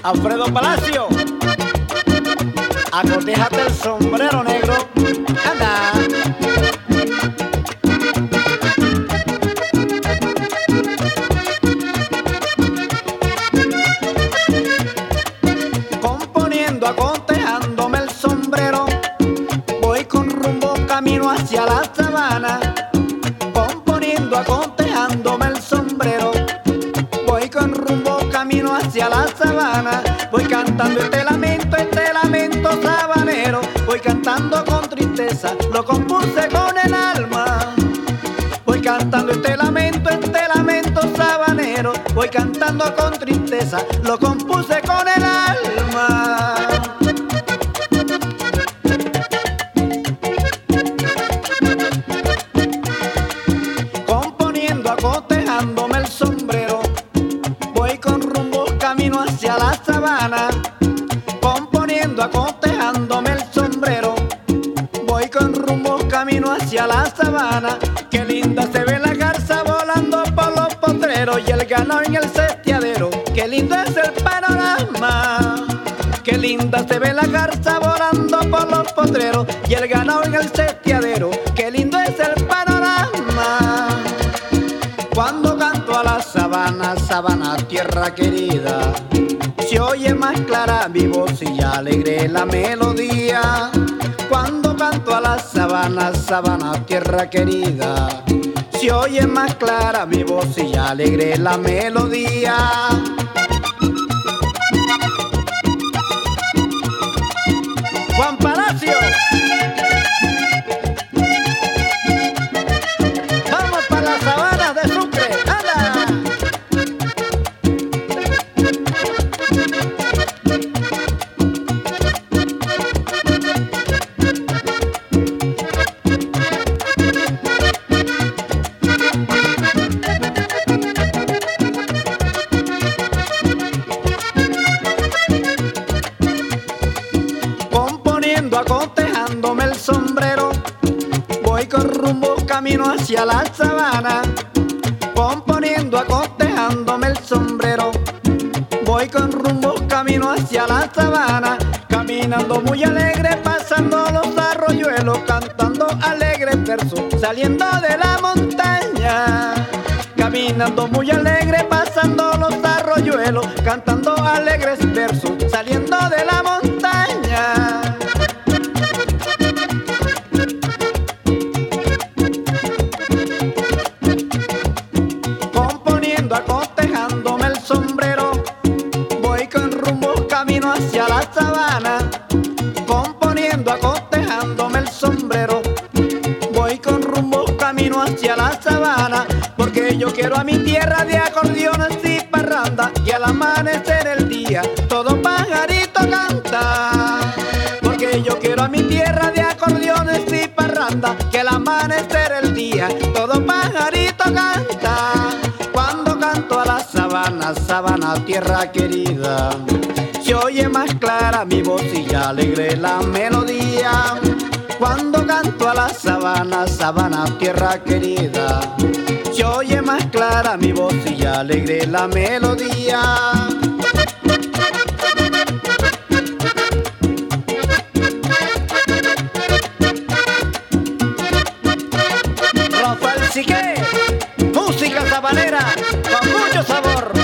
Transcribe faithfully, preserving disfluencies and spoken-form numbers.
Alfredo Palacio, acotejate el sombrero negro, anda. Componiendo, acotejándome el sombrero, voy con rumbo camino hacia la sabana. Componiendo, acotejándome el sombrero, voy con rumbo camino hacia la sabana. Voy cantando este lamento, este lamento sabanero. Voy cantando con tristeza, lo compuse con el alma. Voy cantando este lamento, este lamento sabanero. Voy cantando con tristeza, lo compuse con el alma. Componiendo, acotejándome el sombrero, voy con rumbo camino hacia la sabana. Componiendo, acotejándome el sombrero, voy con rumbo camino hacia la sabana. Qué linda se ve la garza volando por los potreros y el ganado en el setiadero. Qué lindo es el panorama. Qué linda se ve la garza volando por los potreros y el ganado en el setiadero. Qué lindo es el panorama. Cuando canto a la sabana, sabana, tierra querida, se oye más clara mi voz y alegre la melodía. Cuando canto a la sabana, sabana, tierra querida, se oye más clara mi voz y alegre la melodía. Juan Palacio, vamos para la sabana de Sucre, anda. Componiendo, acotejándome el sombrero, voy con rumbo camino hacia la sabana. Componiendo, acotejándome el sombrero, voy con rumbo camino hacia la sabana. Caminando muy alegre, pasando los arroyuelos, cantando alegres versos, saliendo de la montaña. Caminando muy alegre, pasando los arroyuelos, cantando alegres versos, saliendo de la montaña. Componiendo, acotejándome el sombrero, voy con rumbo camino hacia la sabana. Componiendo, acotejándome el sombrero, voy con rumbo camino hacia la sabana. Porque yo quiero a mi tierra de acordeones y parranda, y al amanecer el día todo pajarito canta. Porque yo quiero a mi tierra de acordeones y parranda, que al amanecer el día todo pajarito canta. Cuando canto a la sabana, sabana, tierra querida, se oye más clara mi voz y alegre la melodía. Cuando canto a la sabana, sabana, tierra querida, se oye más clara mi voz y alegre la melodía. Rafael Sique, música sabanera con mucho sabor.